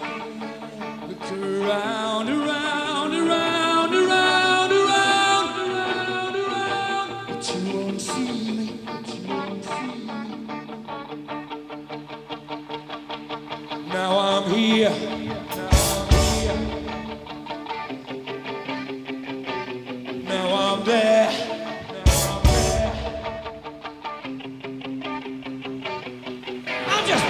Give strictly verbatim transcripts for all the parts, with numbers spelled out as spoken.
Look around, around, around, around, around, around, around. But you won't see me, but you won't see me. Now I'm here. Now I'm there. I'm just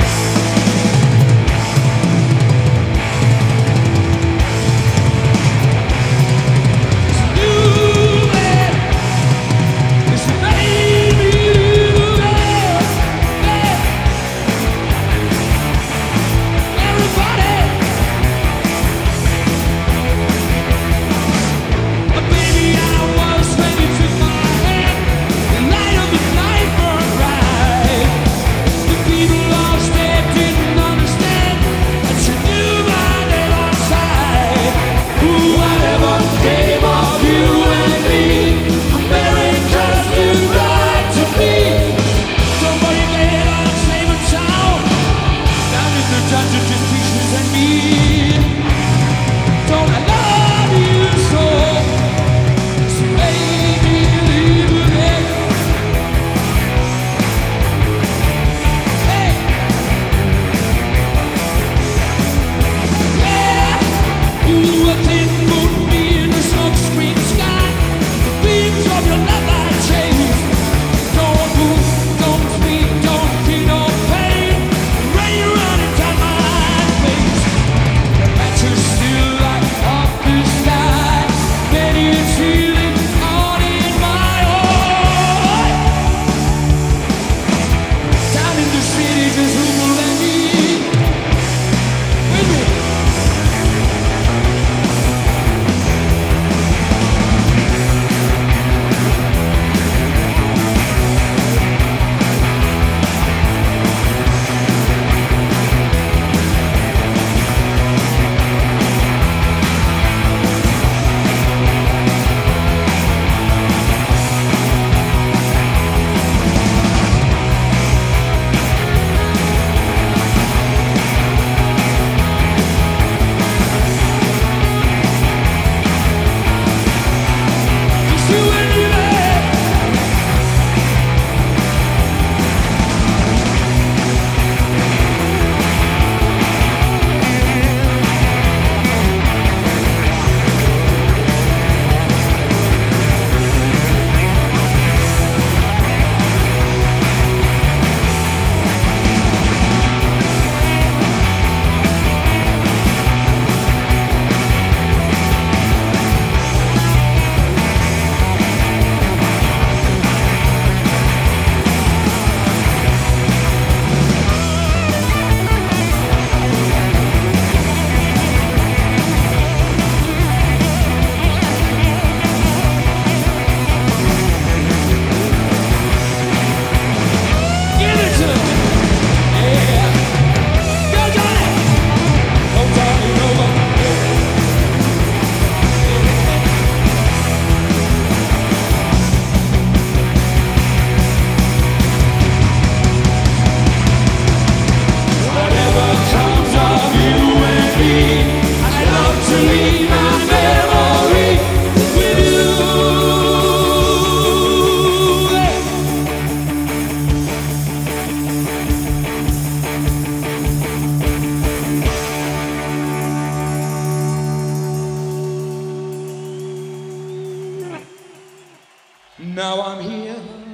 Now I'm here,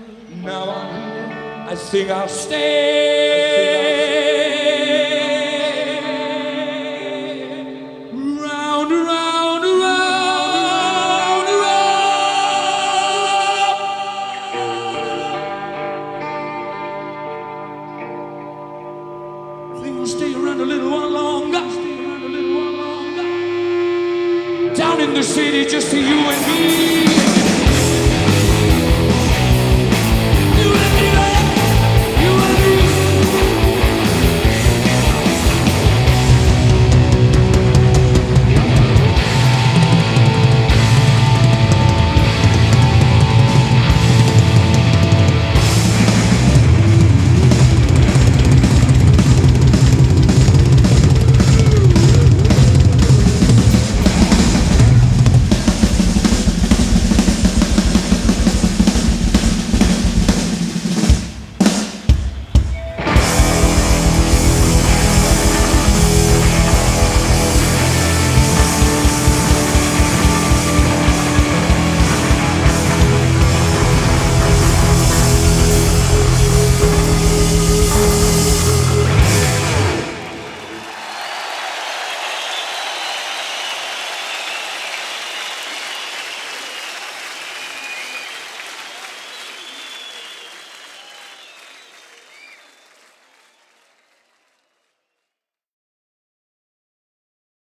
now I'm here. I think I'll stay. Round, around, around, around. I think we'll stay around a little while longer. Stay around a little while longer. Down in the city, just to you and me.